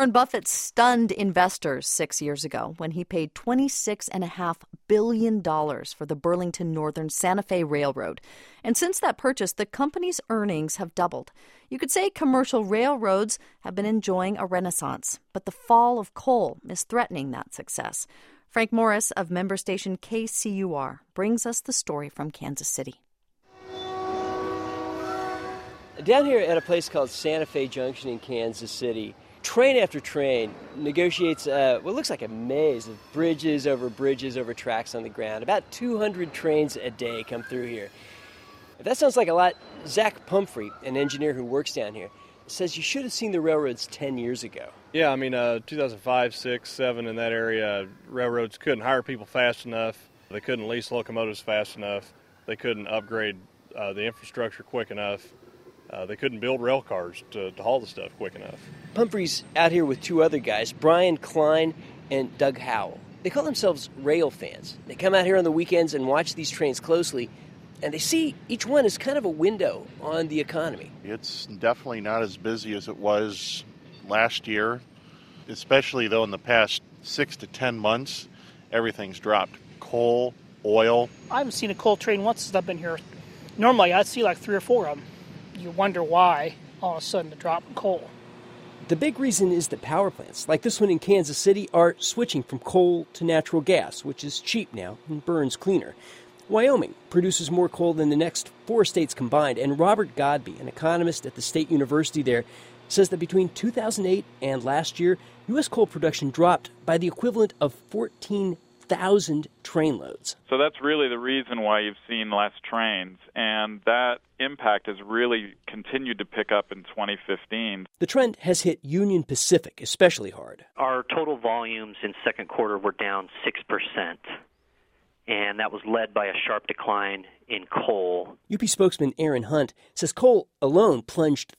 Warren Buffett stunned investors 6 years ago when he paid $26.5 billion for the Burlington Northern Santa Fe Railroad. And since that purchase, the company's earnings have doubled. You could say commercial railroads have been enjoying a renaissance, but the fall of coal is threatening that success. Frank Morris of member station KCUR brings us the story from Kansas City. Down here at a place called Santa Fe Junction in Kansas City, train after train negotiates what looks like a maze of bridges over tracks on the ground. About 200 trains a day come through here. If that sounds like a lot, Zach Pumphrey, an engineer who works down here, says you should have seen the railroads 10 years ago. Yeah, 2005, 6, 7 in that area, railroads couldn't hire people fast enough. They couldn't lease locomotives fast enough. They couldn't upgrade the infrastructure quick enough. They couldn't build rail cars to haul the stuff quick enough. Pumphrey's out here with two other guys, Brian Klein and Doug Howell. They call themselves rail fans. They come out here on the weekends and watch these trains closely, and they see each one as kind of a window on the economy. It's definitely not as busy as it was last year, especially though in the past 6 to 10 months, everything's dropped. Coal, oil. I haven't seen a coal train once since I've been here. Normally, I'd see like 3 or 4 of them. You wonder why all of a sudden the drop in coal. The big reason is that power plants, like this one in Kansas City, are switching from coal to natural gas, which is cheap now and burns cleaner. Wyoming produces more coal than the next 4 states combined, and Robert Godby, an economist at the State University there, says that between 2008 and last year, U.S. coal production dropped by the equivalent of 14,000 train loads. So that's really the reason why you've seen less trains, and that impact has really continued to pick up in 2015. The trend has hit Union Pacific especially hard. Our total volumes in second quarter were down 6%, and that was led by a sharp decline in coal. UP spokesman Aaron Hunt says coal alone plunged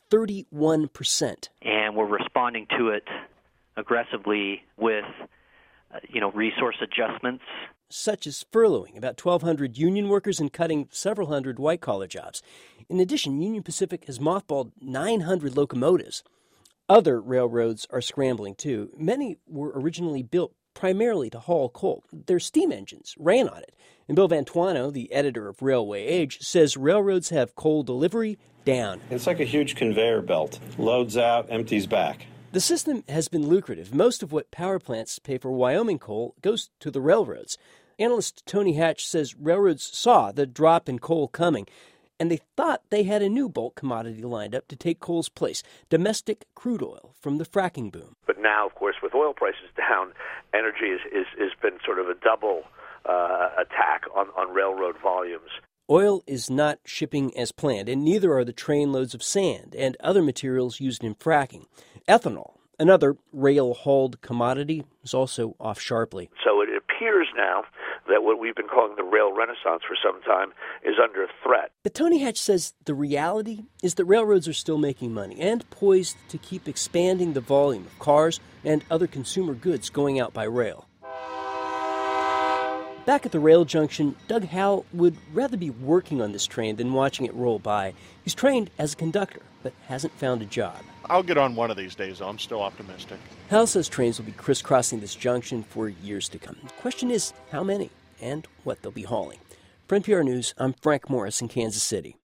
31%. And we're responding to it aggressively with resource adjustments, such as furloughing about 1,200 union workers and cutting several hundred white-collar jobs. In addition, Union Pacific has mothballed 900 locomotives. Other railroads are scrambling, too. Many were originally built primarily to haul coal. Their steam engines ran on it. And Bill Vantuano, the editor of Railway Age, says railroads have coal delivery down. It's like a huge conveyor belt. Loads out, empties back. The system has been lucrative. Most of what power plants pay for Wyoming coal goes to the railroads. Analyst Tony Hatch says railroads saw the drop in coal coming, and they thought they had a new bulk commodity lined up to take coal's place, domestic crude oil from the fracking boom. But now, of course, with oil prices down, energy has been sort of a double attack on railroad volumes. Oil is not shipping as planned, and neither are the trainloads of sand and other materials used in fracking. Ethanol, another rail-hauled commodity, is also off sharply. So it appears now that what we've been calling the rail renaissance for some time is under threat. But Tony Hatch says the reality is that railroads are still making money and poised to keep expanding the volume of cars and other consumer goods going out by rail. Back at the rail junction, Doug Howell would rather be working on this train than watching it roll by. He's trained as a conductor, but hasn't found a job. I'll get on one of these days, though. I'm still optimistic. Howell says trains will be crisscrossing this junction for years to come. The question is how many and what they'll be hauling. For NPR News, I'm Frank Morris in Kansas City.